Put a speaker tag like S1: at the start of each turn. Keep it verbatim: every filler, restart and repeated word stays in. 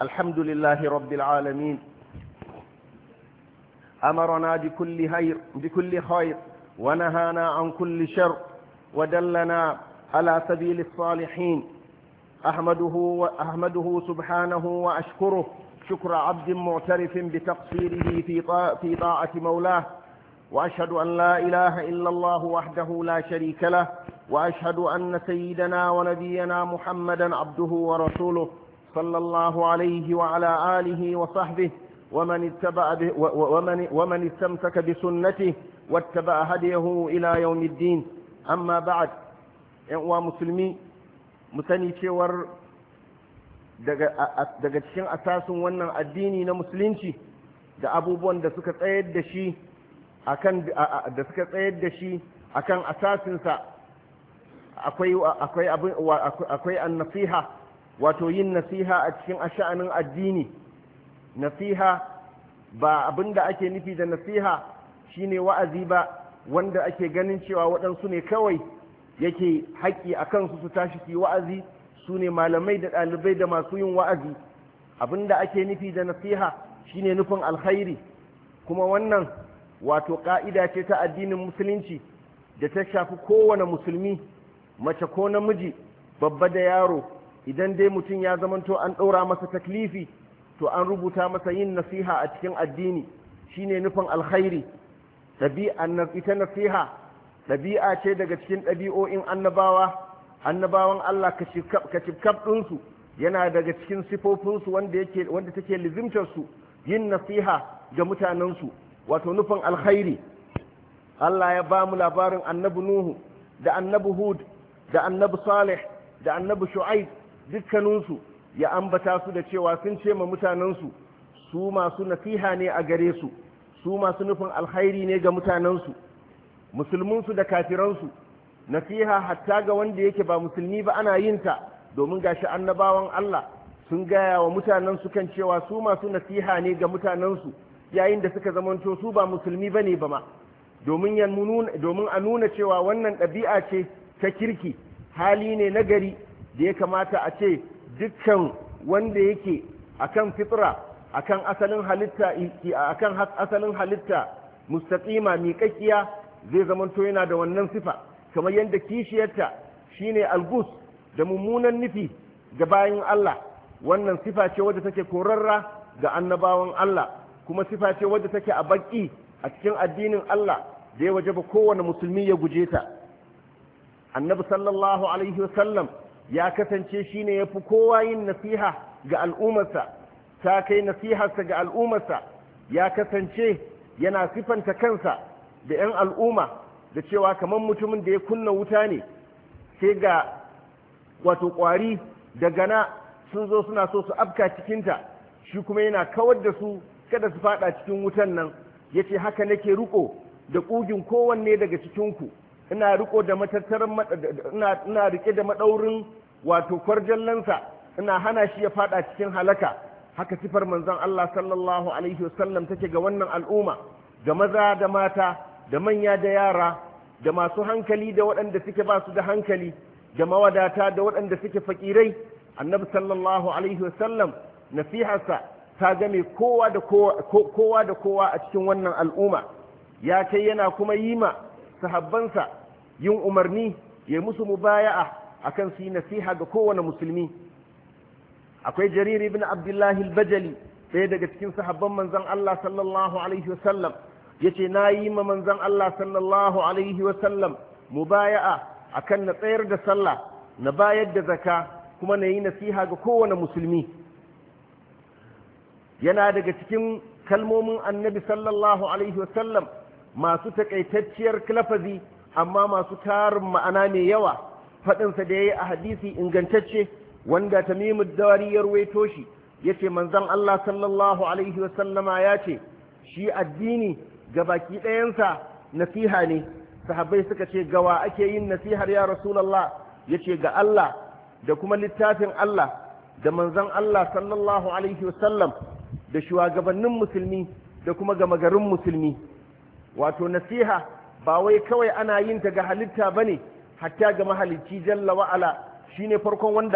S1: الحمد لله رب العالمين أمرنا بكل خير بكل خير ونهانا عن كل شر ودلنا على سبيل الصالحين أحمده وأحمده سبحانه وأشكره شكر عبد معترف بتقصيره في طاعة مولاه، وأشهد أن لا إله إلا الله وحده لا شريك له، وأشهد أن سيدنا ونبينا محمدا عبده ورسوله صلى الله عليه وعلى آله وصحبه ومن اتبع به ومن, ومن استمسك بسنته واتبع هديه إلى يوم الدين. أما بعد، ومسلمي musani cewar daga cikin asasin wannan addini na musulunci da abubuwan da suka tsayar da shi akan da suka tsayar da shi akan asasinsa akwai akwai akwai an-nasiha, wato yin nasiha a cikin asha'anin addini. Nasiha ba abinda ake nufi da nasiha shine wa'azi ba, wanda ake ganin cewa waɗansu ne kawai yake haƙƙi a kansu su tashi su yi wa'azi, su ne malamai da ɗalibai da masu yin wa'azi. Abinda ake nufi da nasiha shine nufin alkhairi, kuma wannan wato ƙa'ida ce ta addinin musulunci da ta shafi kowane musulmi, mace ko namiji, babba da yaro. Idan dai mutum ya zamanto an ɗora masa taklifi, to an rubuta masa yin nasiha a cikin addini shine nufin alkhairi. ɗabi'an ita nasiha ɗabi'a ce daga cikin ɗabi'o'in annabawa annabawan Allah kacifkaf ɗinsu, yana daga cikin sifofinsu wanda yake wanda take lizimtarsu yin nasiha ga mutanensu, wato nufin alkhairi. Allah ya ba mu labarin annabi Nuhu da annabi Hud da annabi Salih da annabi Shu'aib, dukkaninsu ya ambata su da cewa sun ce ma mutanensu su masu nasiha ne a gare su, su masu nufin alkhairi ne ga mutanensu, musulminsu da kafiransu. Nasiha hatta ga wanda yake ba musulmi ba ana yin ta, domin gashi annabawan Allah sun gaya wa mutanensu kan cewa su masu nasiha ne ga mutanensu yayin da suka zamanto su ba musulmi bane ba ma, domin domin a nuna cewa wannan ɗabi'a ce ta kirki, hali ne nagari da ya kamata a ce dukkan wanda yake akan fitra, akan asalin halitta akan asalin halitta mustaqima miƙaƙiya zai zamanto yana da wannan sifa, kamar yadda kishiyarta shine algus da mummunan nufi ga bayin Allah. Wannan sifa ce wadda take korarra ga annabawan Allah, kuma sifa ce wadda take a baki a cikin addinin Allah da ya wajaba kowane musulmi ya guje ta. Annabi sallallahu alaihi wasallam ya kasance shine yafi kowa yin nasiha ga al'ummarsa, ta kai nasiharsa ga al'ummarsa ya kasance yana sifanta kansa da 'yan al'umma da cewa kamar mutumin da ya kunna wuta ne, sai ga wato ƙwari da gana sun zo suna so su afka cikinta, shi kuma yana kawar da su kada su fada cikin wutan nan. Ya ce haka nake riko da ƙugin kowanne daga cikinku, ina riko da matattaran ina rike da madaurin wato kwarjallansa, ina hana shi ya fada cikin halaka. Haka sifar manzon Allah sallallahu alaihi wasallam take ga wannan al'umma, ga maza da mata, da manya da yara, da masu hankali da waɗanda suke ba su da hankali, da mawadata da waɗanda suke fakirai. Annabi sallallahu alaihi wasallam nasiharsa ta game kowa da kowa, kowa da kowa a cikin wannan al'umma. Ya kai yana kuma yi ma sahabbansa yin umarni ya musu mubaya'a akan su yi nasiha ga kowane musulmi. Akwai Jarir ibn Abdullah al-Bajali, ɗaya daga cikin sahabban manzon Allah sallallahu alaihi wasallam, yace na yi ma manzon Allah sallallahu alaihi wasallam mubaya'a akan na tsayar da sallah, na bayar da zakka, kuma na yi nasiha ga kowane musulmi. Yana daga cikin kalmomin annabi sallallahu alaihi wasallam masu takaitacciyar lafazi amma masu tarin ma'ana mai yawa, faɗinsa da ya yi a hadisi ingantacce wanda Tamimu Dari ya ruwaito shi, yace manzon Allah sallallahu alaihi wasallama ya ce shi addini ga baki ɗayansa nasiha ne. Sahabbai suka ce gawa ake yin nasihar ya Rasulullah? Yace ga Allah da kuma littafin Allah da manzon Allah sallallahu alaihi wasallam da shugabannin musulmi da kuma gama garin musulmi. Wato nasiha ba wai kawai ana yin ta ga halitta bane, hatta ga mahalicci jalla wa'ala shine farkon wanda